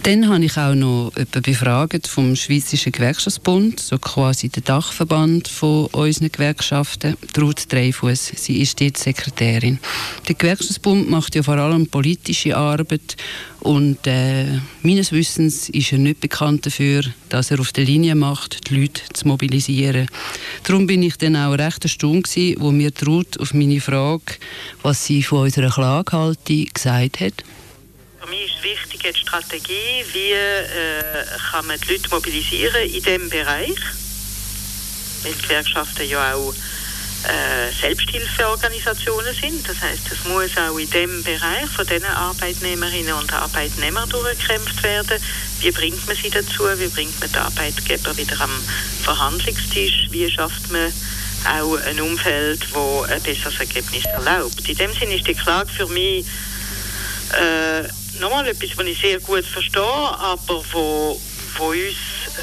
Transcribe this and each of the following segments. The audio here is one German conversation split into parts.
Dann habe ich auch noch jemanden befragt vom Schweizerischen Gewerkschaftsbund, so quasi der Dachverband von unseren Gewerkschaften, Ruth Dreyfus. Sie ist dort Sekretärin. Der Gewerkschaftsbund macht ja vor allem politische Arbeit und meines Wissens ist er nicht bekannt dafür, dass er auf der Linie macht, die Leute zu mobilisieren. Darum bin ich dann auch recht erstaunt gewesen, wo mir Ruth auf meine Frage, was sie von unserer Klage halte, gesagt hat. Für mich ist wichtig die Strategie, wie kann man die Leute mobilisieren in diesem Bereich. Weil die Gewerkschaften ja auch Selbsthilfeorganisationen sind. Das heisst, es muss auch in diesem Bereich von diesen Arbeitnehmerinnen und Arbeitnehmern durchgekämpft werden. Wie bringt man sie dazu? Wie bringt man die Arbeitgeber wieder am Verhandlungstisch? Wie schafft man auch ein Umfeld, das ein besseres Ergebnis erlaubt? In dem Sinne ist die Klage für mich nochmal etwas, was ich sehr gut verstehe, aber wo uns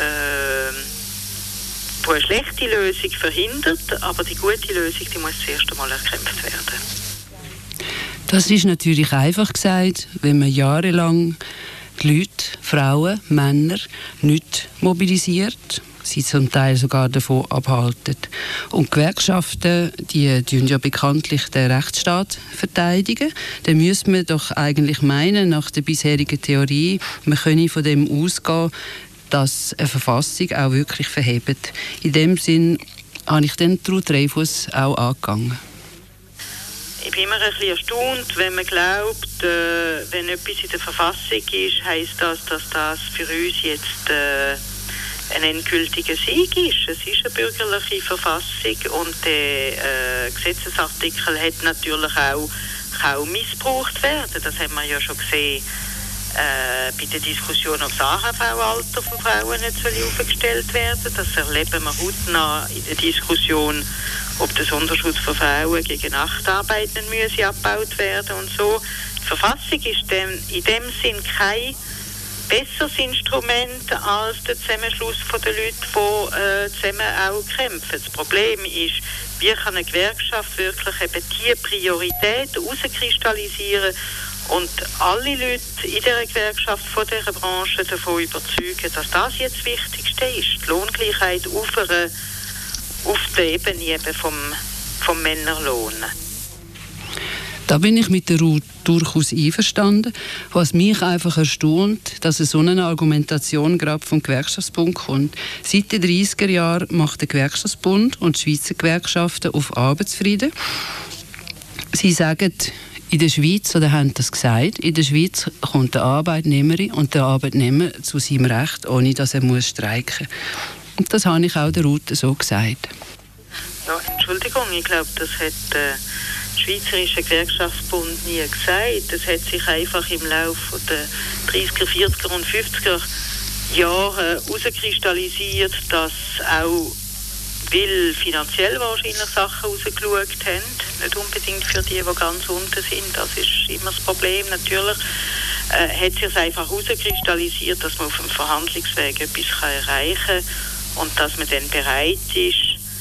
wo eine schlechte Lösung verhindert, aber die gute Lösung, die muss zuerst einmal erkämpft werden. Das ist natürlich einfach gesagt, wenn man jahrelang die Leute, Frauen, Männer nicht mobilisiert, sie zum Teil sogar davon abhalten. Und die Gewerkschaften, die tun ja bekanntlich den Rechtsstaat verteidigen. Dann müsste man doch eigentlich meinen, nach der bisherigen Theorie, man könne von dem ausgehen, dass eine Verfassung auch wirklich verhebt. In dem Sinn habe ich dann Ruth Dreyfus auch angegangen. Ich bin immer ein bisschen erstaunt, wenn man glaubt, wenn etwas in der Verfassung ist, heisst das, dass das für uns jetzt ein endgültiger Sieg ist. Es ist eine bürgerliche Verfassung und der Gesetzesartikel hat natürlich auch kaum missbraucht werden. Das haben wir ja schon gesehen bei der Diskussion, ob das AHV-Alter von Frauen nicht aufgestellt werden soll. Das erleben wir hautnah in der Diskussion, ob der Sonderschutz von Frauen gegen Nachtarbeit nicht müsse abgebaut werden und so. Die Verfassung ist in dem Sinn kein besseres Instrument als der Zusammenschluss von den Leuten, die zusammen auch kämpfen. Das Problem ist, wie kann eine Gewerkschaft wirklich eben die Priorität herauskristallisieren und alle Leute in dieser Gewerkschaft, von dieser Branche davon überzeugen, dass das jetzt das Wichtigste ist. Die Lohngleichheit auf der Ebene eben vom Männerlohn. Da bin ich mit der Ruth durchaus einverstanden. Was mich einfach erstaunt, dass so eine Argumentation gerade vom Gewerkschaftsbund kommt. Seit den 30er Jahren macht der Gewerkschaftsbund und die Schweizer Gewerkschaften auf Arbeitsfrieden. Sie sagen, in der Schweiz, oder haben das gesagt, in der Schweiz kommt der Arbeitnehmerin und der Arbeitnehmer zu seinem Recht, ohne dass er muss streiken muss. Und das habe ich auch der Ruth so gesagt. Ja, Entschuldigung, ich glaube, das hat der Schweizerische Gewerkschaftsbund nie gesagt. Das hat sich einfach im Laufe der 30er, 40er und 50er Jahre herauskristallisiert, dass auch, weil finanziell wahrscheinlich Sachen rausgeschaut haben, nicht unbedingt für die ganz unten sind, das ist immer das Problem natürlich, hat sich einfach herauskristallisiert, dass man auf dem Verhandlungsweg etwas erreichen kann und dass man dann bereit ist,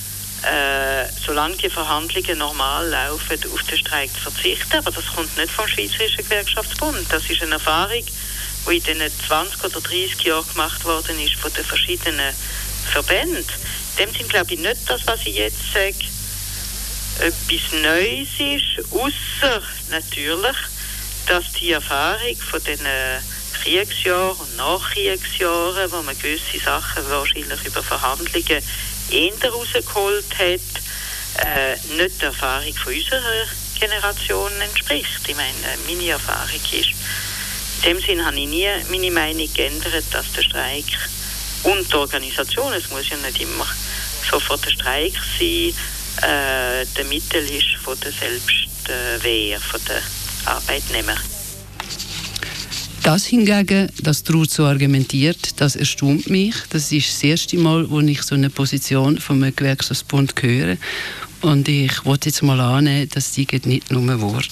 solange die Verhandlungen normal laufen, auf den Streik zu verzichten. Aber das kommt nicht vom Schweizerischen Gewerkschaftsbund. Das ist eine Erfahrung, die in den 20 oder 30 Jahren gemacht worden ist von den verschiedenen Verbänden. In dem Sinne glaube ich nicht, dass was ich jetzt sage, etwas Neues ist, ausser natürlich, dass die Erfahrung von den Kriegsjahren und Nachkriegsjahren, wo man gewisse Sachen wahrscheinlich über Verhandlungen eher rausgeholt hat, nicht der Erfahrung von unserer Generation entspricht. Ich meine, meine Erfahrung ist, in dem Sinn habe ich nie meine Meinung geändert, dass der Streik und die Organisation, es muss ja nicht immer sofort der Streik sein, der Mittel ist von der Selbstwehr, von den Arbeitnehmern. Das hingegen, dass die Ruth so argumentiert, das erstaunt mich. Das ist das erste Mal, wo ich so eine Position vom Gewerkschaftsbund höre. Und ich wollte jetzt mal annehmen, das sei nicht nur ein Wort.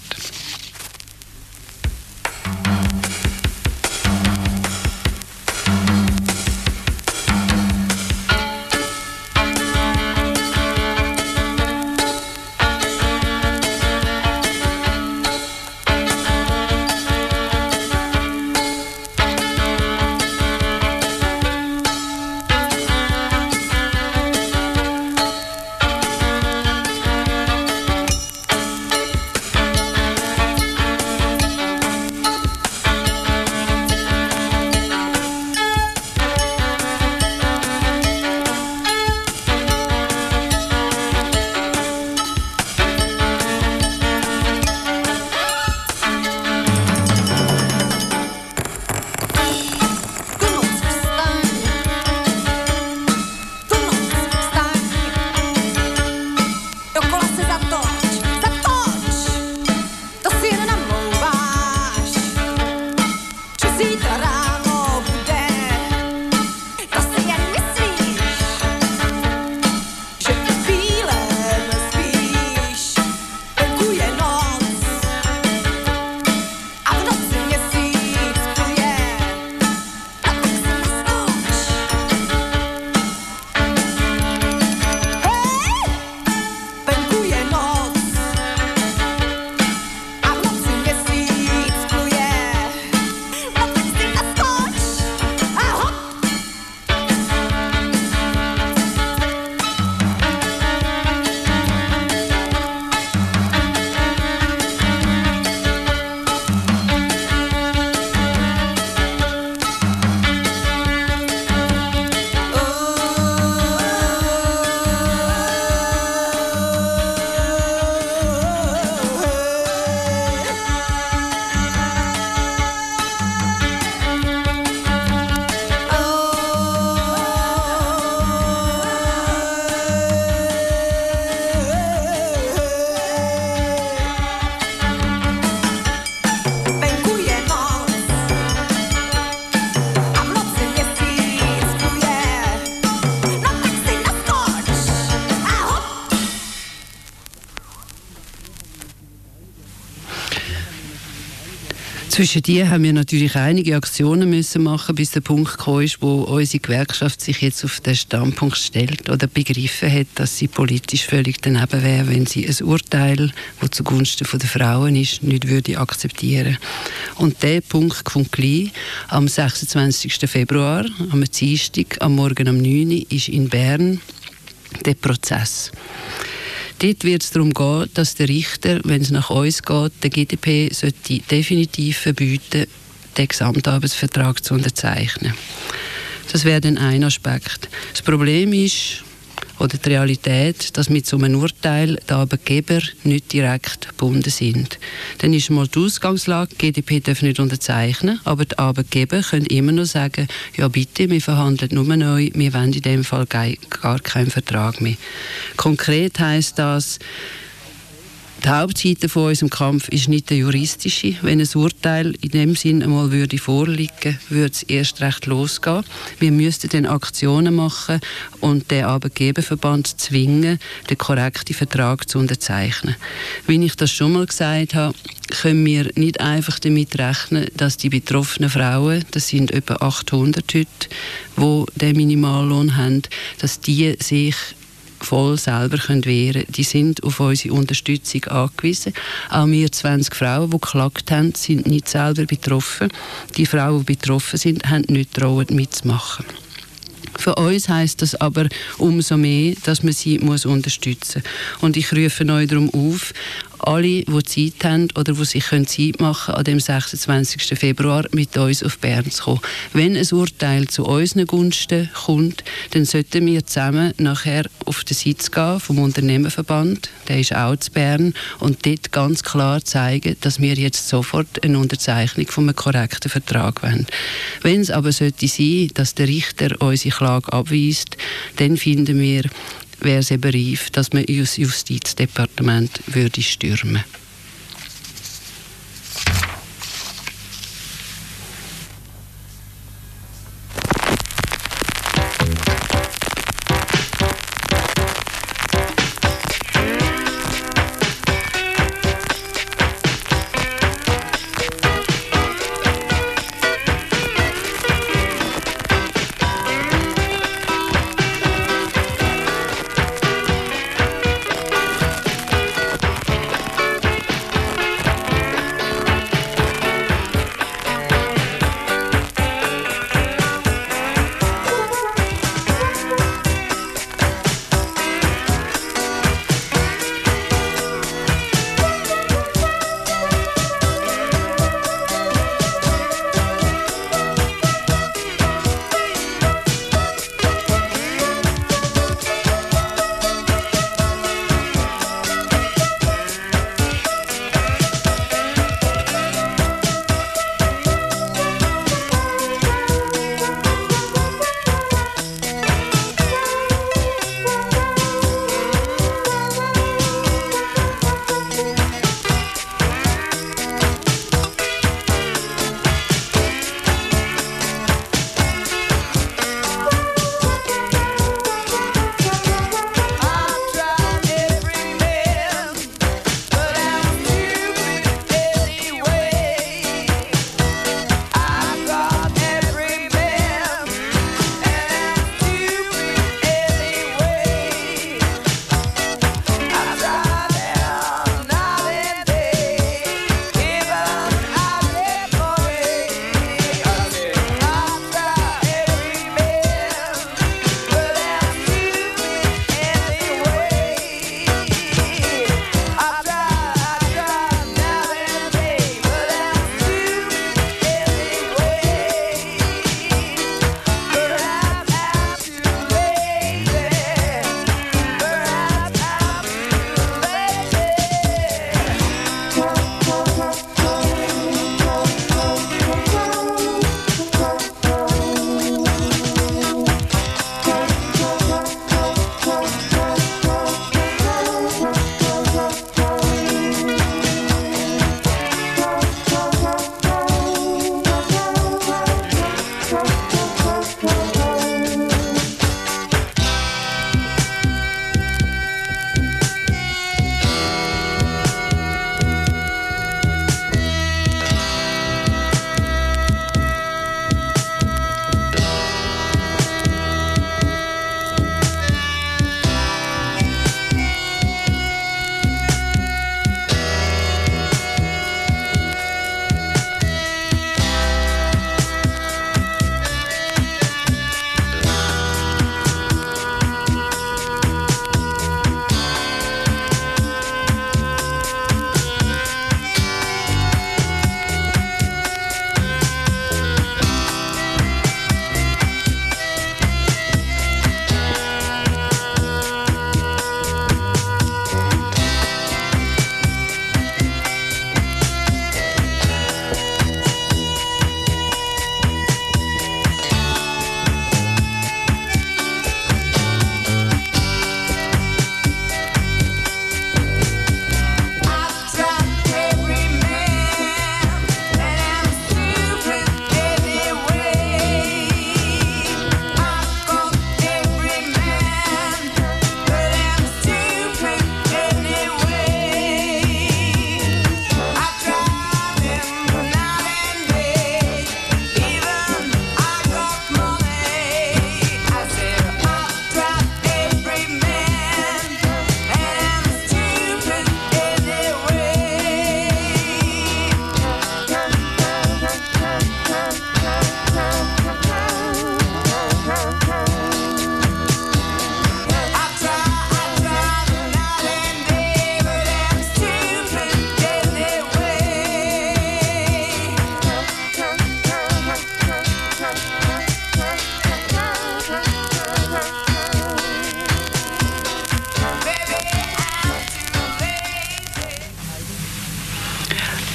Zwischen die haben wir natürlich einige Aktionen müssen machen, bis der Punkt gekommen ist, wo unsere Gewerkschaft sich jetzt auf den Standpunkt stellt oder begriffen hat, dass sie politisch völlig daneben wäre, wenn sie ein Urteil, das zugunsten der Frauen ist, nicht würde akzeptieren. Und der Punkt kommt gleich. Am 26. Februar, am Dienstag, am Morgen um 9 Uhr, ist in Bern der Prozess. Dort wird es darum gehen, dass der Richter, wenn es nach uns geht, der GdP sollte definitiv verbieten, den Gesamtarbeitsvertrag zu unterzeichnen. Das wäre dann ein Aspekt. Das Problem ist, oder die Realität, dass mit so einem Urteil die Arbeitgeber nicht direkt gebunden sind. Dann ist mal die Ausgangslage, die GdP darf nicht unterzeichnen, aber die Arbeitgeber können immer noch sagen, ja bitte, wir verhandeln nur neu, wir wollen in dem Fall gar keinen Vertrag mehr. Konkret heisst das, die Hauptseite von unserem Kampf ist nicht der juristische. Wenn ein Urteil in dem Sinn einmal vorliegen würde es erst recht losgehen. Wir müssten dann Aktionen machen und den Arbeitgeberverband zwingen, den korrekten Vertrag zu unterzeichnen. Wie ich das schon mal gesagt habe, können wir nicht einfach damit rechnen, dass die betroffenen Frauen, das sind etwa 800 heute, die den Minimallohn haben, dass die sich voll selber wehren können. Die sind auf unsere Unterstützung angewiesen. Auch wir 20 Frauen, die geklagt haben, sind nicht selber betroffen. Die Frauen, die betroffen sind, haben nicht getraut, mitzumachen. Für uns heisst das aber umso mehr, dass man sie unterstützen muss. Und ich rufe euch darum auf, alle, die Zeit haben oder die sich Zeit machen können, an dem 26. Februar mit uns auf Bern zu kommen. Wenn ein Urteil zu unseren Gunsten kommt, dann sollten wir zusammen nachher auf den Sitz gehen vom Unternehmerverband, der ist auch zu Bern, und dort ganz klar zeigen, dass wir jetzt sofort eine Unterzeichnung von einem korrekten Vertrag wollen. Wenn es aber sollte sein, dass der Richter unsere Klage abweist, dann finden wir, wäre es eben reif, dass man das Justizdepartement würde stürmen.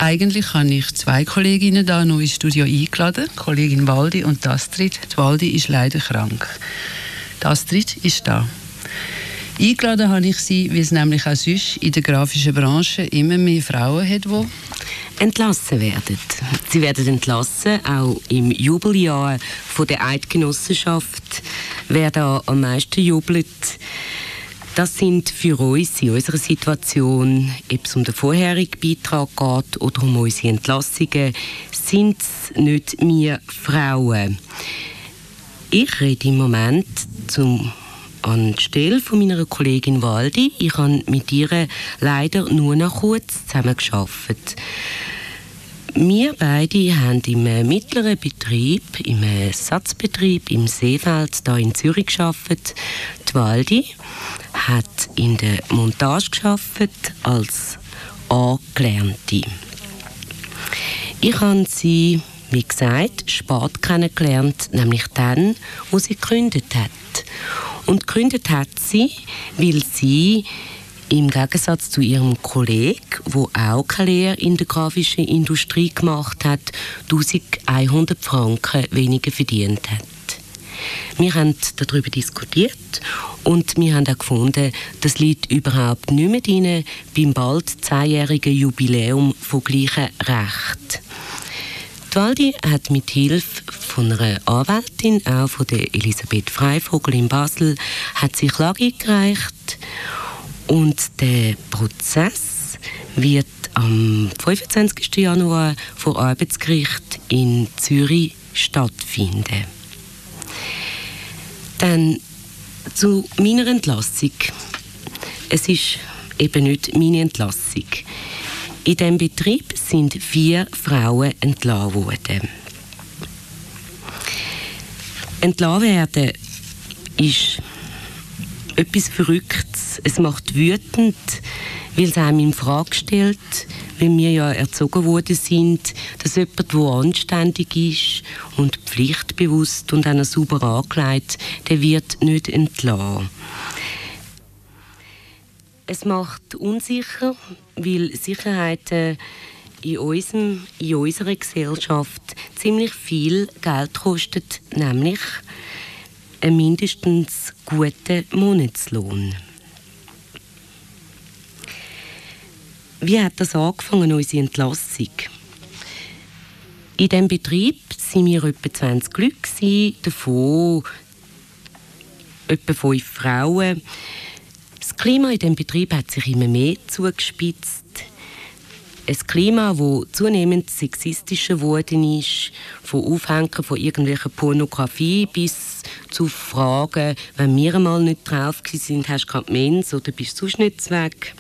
Eigentlich habe ich 2 Kolleginnen da noch ins Studio eingeladen, die Kollegin Waldi und die Astrid. Die Waldi ist leider krank. Die Astrid ist da. Eingeladen habe ich sie, weil es nämlich auch sonst in der grafischen Branche immer mehr Frauen hat, die entlassen werden. Sie werden entlassen, auch im Jubeljahr von der Eidgenossenschaft, wer da am meisten jubelt. Das sind für uns in unserer Situation, ob es um den vorherigen Beitrag geht oder um unsere Entlassungen, sind es nicht wir Frauen. Ich rede im Moment anstelle von meiner Kollegin Waldi. Ich habe mit ihr leider nur noch kurz zusammengearbeitet. Wir beide haben im mittleren Betrieb, im Satzbetrieb im Seefeld hier in Zürich gearbeitet. Die Waldi hat in der Montage gearbeitet als Angelernte. Ich habe sie, wie gesagt, spät kennengelernt, nämlich dann, wo sie gegründet hat. Und gegründet hat sie, weil sie im Gegensatz zu ihrem Kollegen, der auch keine Lehre in der grafischen Industrie gemacht hat, 1100 Franken weniger verdient hat. Wir haben darüber diskutiert und wir haben auch gefunden, das liegt überhaupt nicht mehr drin beim bald 10-jährigen Jubiläum von gleichem Recht. Die Waldi hat mit Hilfe von einer Anwältin, auch von der Elisabeth Freivogel in Basel, hat sie Klage eingereicht. Und der Prozess wird am 25. Januar vor Arbeitsgericht in Zürich stattfinden. Dann zu meiner Entlassung. Es ist eben nicht meine Entlassung. In diesem Betrieb sind 4 Frauen entlassen worden. Entlassen werden ist etwas Verrücktes. Es macht wütend, weil es einem in Frage stellt, weil wir ja erzogen worden sind, dass jemand, der anständig ist und pflichtbewusst und auch noch sauber angelegt, der wird nicht entlassen. Es macht unsicher, weil Sicherheiten in unserer Gesellschaft ziemlich viel Geld kosten, nämlich einen mindestens guten Monatslohn. Wie hat das angefangen, unsere Entlassung? In diesem Betrieb waren wir etwa 20 Leute, davon etwa 5 Frauen. Das Klima in diesem Betrieb hat sich immer mehr zugespitzt. Ein Klima, das zunehmend sexistischer geworden ist, von Aufhängen von irgendwelcher Pornografie bis zu Fragen, wenn wir einmal nicht drauf sind, hast du gerade Mens oder bist du sonst nicht weg?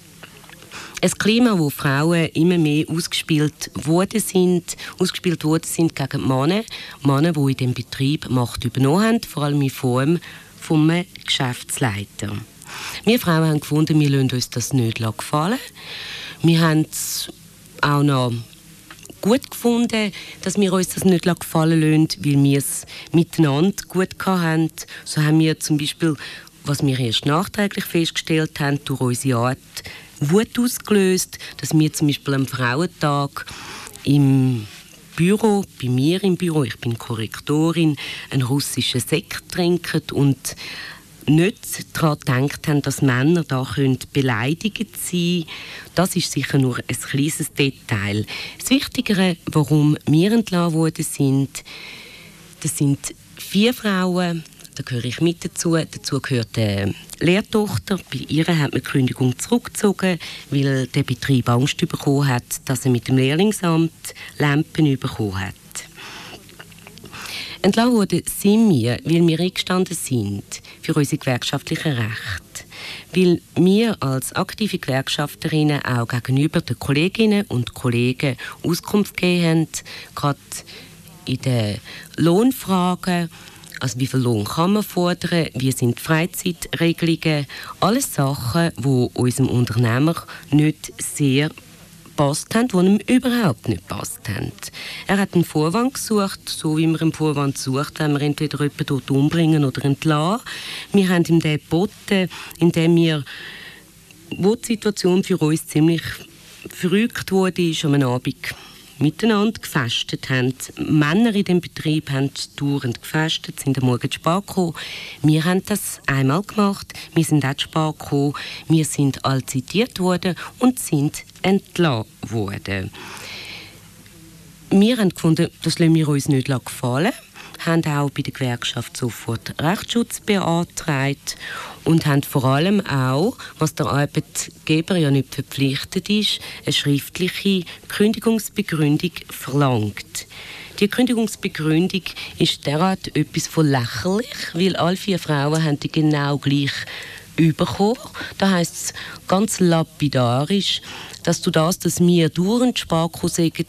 Ein Klima, wo Frauen immer mehr ausgespielt worden sind gegen Männer. Männer, die in diesem Betrieb Macht übernommen haben, vor allem in Form vom Geschäftsleiter. Wir Frauen haben gefunden, wir lassen uns das nicht gefallen. Wir haben es auch noch gut gefunden, dass wir uns das nicht gefallen lassen, weil wir es miteinander gut hatten. So haben wir zum Beispiel, was wir erst nachträglich festgestellt haben, durch unsere Art Wut ausgelöst, dass wir zum Beispiel am Frauentag im Büro, bei mir im Büro, ich bin Korrektorin, einen russischen Sekt trinken und nicht daran gedacht haben, dass Männer da beleidigt sein können. Das ist sicher nur ein kleines Detail. Das Wichtigere, warum wir entlassen worden sind, das sind 4 Frauen, da gehöre ich mit dazu. Dazu gehört eine Lehrtochter. Bei ihr hat man die Kündigung zurückgezogen, weil der Betrieb Angst bekommen hat, dass er mit dem Lehrlingsamt Lampen bekommen hat. Entlassen worden sind wir, weil wir eingestanden sind für unsere gewerkschaftlichen Rechte. Weil wir als aktive Gewerkschafterinnen auch gegenüber den Kolleginnen und Kollegen Auskunft gegeben haben, gerade in den Lohnfragen. Also wie viel Lohn kann man fordern, wie sind die Freizeitregelungen, alles Sachen, die unserem Unternehmer nicht sehr passt haben, die ihm überhaupt nicht passt haben. Er hat einen Vorwand gesucht, so wie man einen Vorwand sucht, wenn wir entweder jemanden dort umbringen oder entlassen. Wir haben ihm den geboten, indem wir, wo die Situation für uns ziemlich verrückt wurde, ist am Abend miteinander gefastet haben. Männer in dem Betrieb haben dauernd gefastet, sind am Morgen zu spät gekommen. Wir haben das einmal gemacht. Wir sind auch zu spät gekommen. Wir sind alle zitiert worden und sind entlassen worden. Wir haben gefunden, das lassen wir uns nicht gefallen. Haben auch bei der Gewerkschaft sofort Rechtsschutz beantragt und haben vor allem auch, was der Arbeitgeber ja nicht verpflichtet ist, eine schriftliche Kündigungsbegründung verlangt. Die Kündigungsbegründung ist derart etwas von lächerlich, weil alle 4 Frauen haben die genau gleich bekommen. Da heisst es ganz lapidarisch, dass wir dauernd Sparko sagen,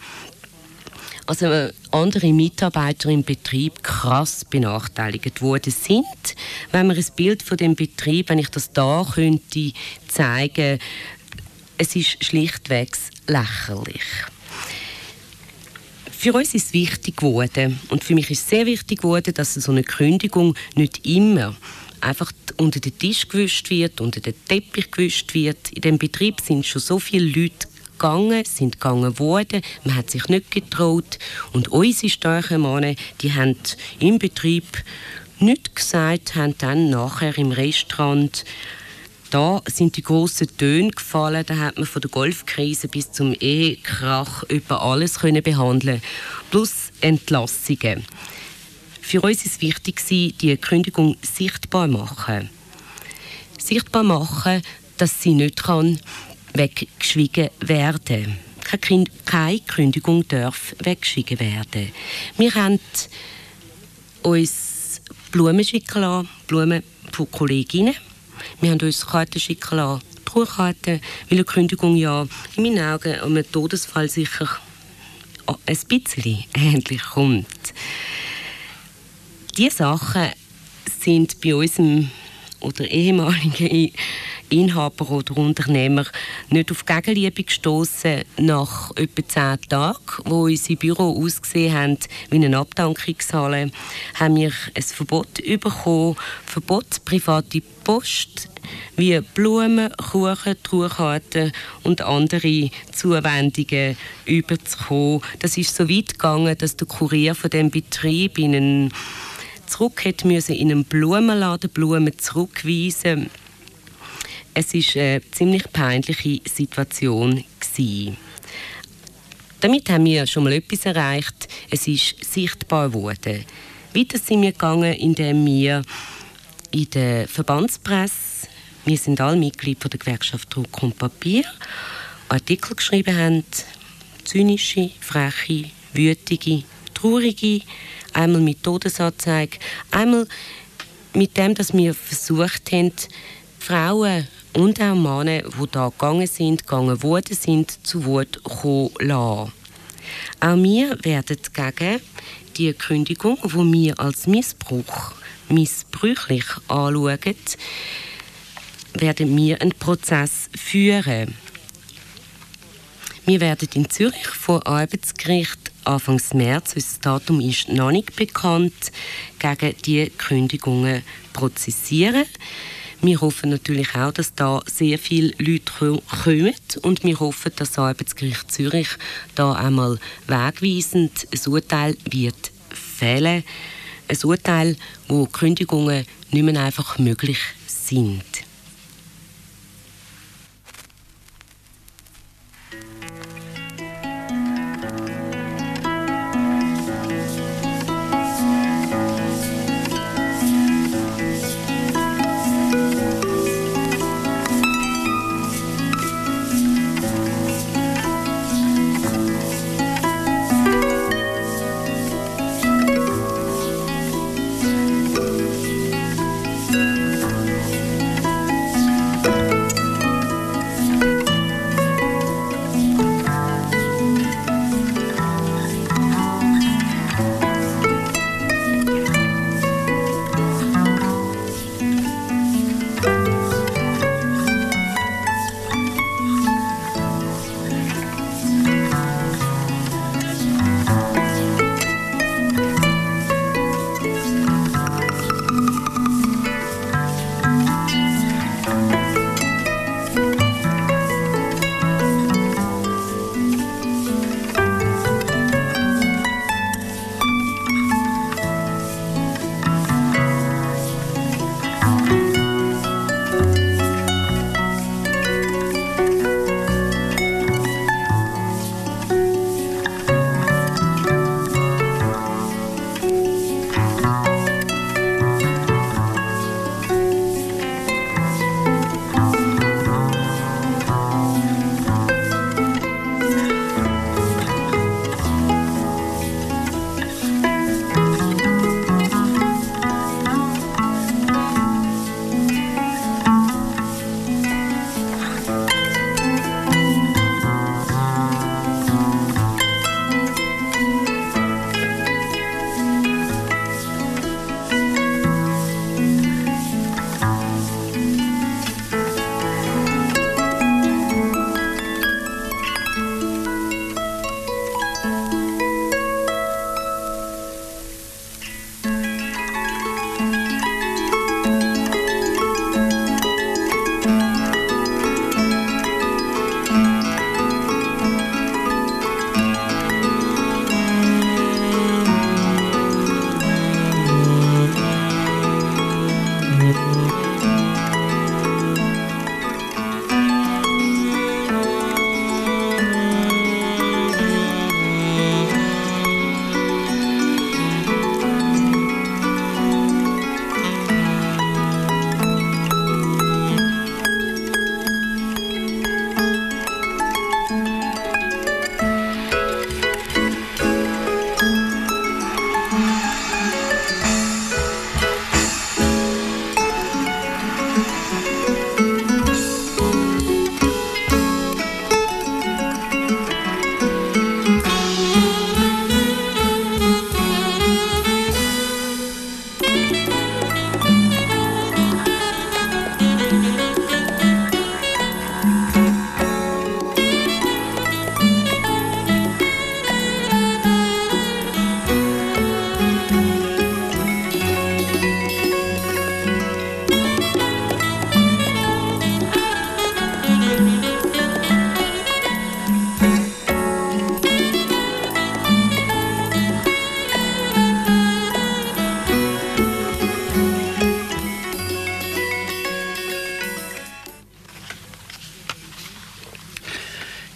also andere Mitarbeiter im Betrieb krass benachteiligt worden sind. Wenn man ein Bild von dem Betrieb, wenn ich das da könnte zeigen, es ist schlichtweg lächerlich. Für uns ist es wichtig geworden, und für mich ist es sehr wichtig geworden, dass so eine Kündigung nicht immer einfach unter den Tisch gewischt wird, unter den Teppich gewischt wird. In dem Betrieb sind schon so viele Leute sind gegangen worden, man hat sich nicht getraut und unsere starken Männer, die haben im Betrieb nichts gesagt, haben dann nachher im Restaurant, da sind die grossen Töne gefallen, da hat man von der Golfkrise bis zum Ehekrach über alles können behandeln, plus Entlassungen. Für uns ist es wichtig, die Kündigung sichtbar machen. Sichtbar machen, dass sie nicht weggeschwiegen werden. Keine Kündigung darf weggeschwiegen werden. Wir haben uns Blumen schicken lassen, Blumen von Kolleginnen. Wir haben uns Karten schicken lassen, Trauerkarten, weil eine Kündigung ja in meinen Augen an einem Todesfall sicher ein bisschen ähnlich kommt. Diese Sachen sind bei unserem oder ehemaligen Inhaber oder Unternehmer nicht auf Gegenliebe gestoßen nach etwa 10 Tagen, wo unsere Büro ausgesehen haben wie eine Abdankungshalle, haben wir ein Verbot bekommen, Verbot private Post, wie Blumen, Kuchen, Trauerkarten und andere Zuwendungen überzukommen. Das ist so weit gegangen, dass der Kurier von dem Betrieb in einen Blumenladen Blumen zurückweisen. Es war eine ziemlich peinliche Situation. Damit haben wir schon mal etwas erreicht. Es ist sichtbar geworden. Weiter sind wir gegangen, indem wir in der Verbandspresse, wir sind alle Mitglieder der Gewerkschaft Druck und Papier, Artikel geschrieben haben, zynische, freche, wütige, traurige, einmal mit Todesanzeige, einmal mit dem, dass wir versucht haben, Frauen und auch Männer, die da gegangen worden sind, zu Wort kommen lassen. Auch wir werden gegen die Kündigung, die wir als missbräuchlich anschauen, werden wir einen Prozess führen. Wir werden in Zürich vor Arbeitsgericht Anfang März, unser Datum ist noch nicht bekannt, gegen die Kündigungen prozessieren. Wir hoffen natürlich auch, dass da sehr viele Leute kommen und wir hoffen, dass das Arbeitsgericht Zürich da einmal wegweisend ein Urteil wird fällen. Ein Urteil, wo Kündigungen nicht mehr einfach möglich sind.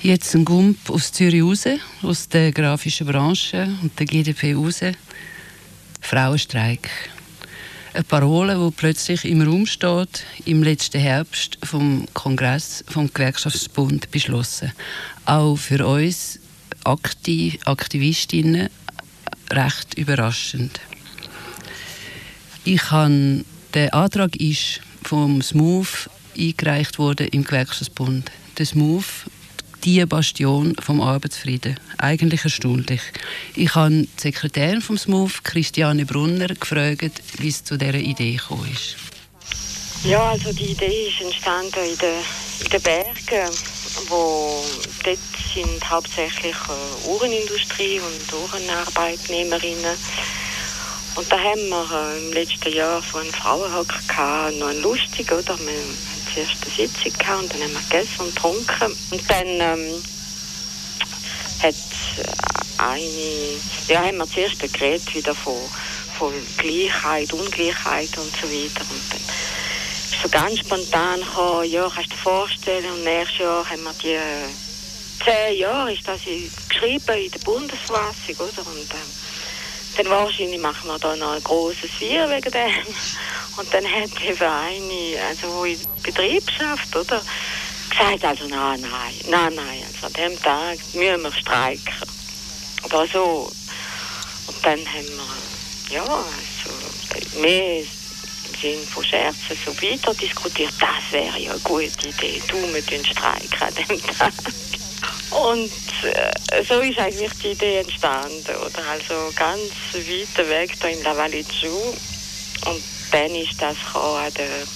Jetzt ein Gump aus Zürich raus, aus der grafischen Branche und der GDP raus. Frauenstreik. Eine Parole, die plötzlich im Raum steht, im letzten Herbst vom Kongress vom Gewerkschaftsbund beschlossen. Auch für uns Aktivistinnen recht überraschend. Der Antrag ist vom SMUV eingereicht worden im Gewerkschaftsbund. Der SMUV, die Bastion vom Arbeitsfrieden. Eigentlich erstaunlich. Ich habe die Sekretärin vom SMUV, Christiane Brunner, gefragt, wie es zu dieser Idee gekommen ist. Ja, also die Idee ist entstanden in den Bergen, wo dort sind hauptsächlich Uhrenindustrie und Uhrenarbeitnehmerinnen. Und da haben wir im letzten Jahr so einen Frauenhocker gehabt, noch ein lustig, oder? Wir haben zuerst eine Sitzung gehabt und dann haben wir gegessen und getrunken. Und dann haben wir zuerst geredet wieder von Gleichheit, Ungleichheit und so weiter. Und dann ist so ganz spontan gekommen, ja, kannst du dir vorstellen, und nächstes Jahr haben wir die 10 Jahre, ist das geschrieben in der Bundesverfassung, oder? Und dann wahrscheinlich machen wir da noch ein grosses Feier wegen dem. Und dann hat eben eine, also die in Betrieb schafft, oder, gesagt, also nein, also an dem Tag müssen wir streiken. Oder so. Und dann haben wir, ja, also mehr im Sinne von Scherzen so weiter diskutiert, das wäre ja eine gute Idee, wir streiken an dem Tag. Und so ist eigentlich die Idee entstanden, oder? Also ganz weit weg da in La Vallée de Joux. Und dann ist das an der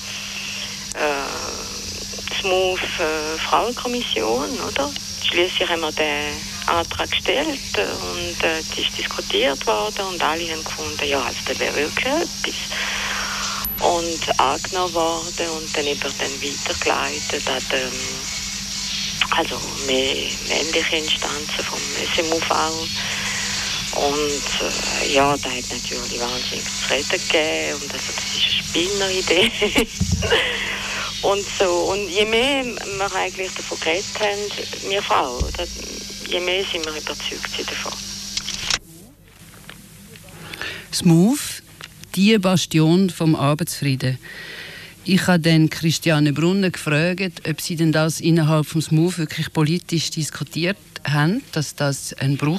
SMUV Frauenkommission, oder? Schliesslich haben wir den Antrag gestellt und es ist diskutiert worden und alle haben gefunden, ja, also das wäre wirklich etwas. Und angenommen worden und dann eben weitergeleitet an also mehr männliche Instanzen vom SMUV. Und ja, da hat natürlich wahnsinnig zu reden gegeben. Und also, das ist eine Spinneridee. Und so. Und je mehr wir eigentlich davon geredet haben, wir Frauen, oder? Je mehr sind wir überzeugt davon. SMUV, die Bastion vom Arbeitsfrieden. Ich habe dann Christiane Brunner gefragt, ob sie denn das innerhalb des SMUV wirklich politisch diskutiert haben, dass das ein Bruch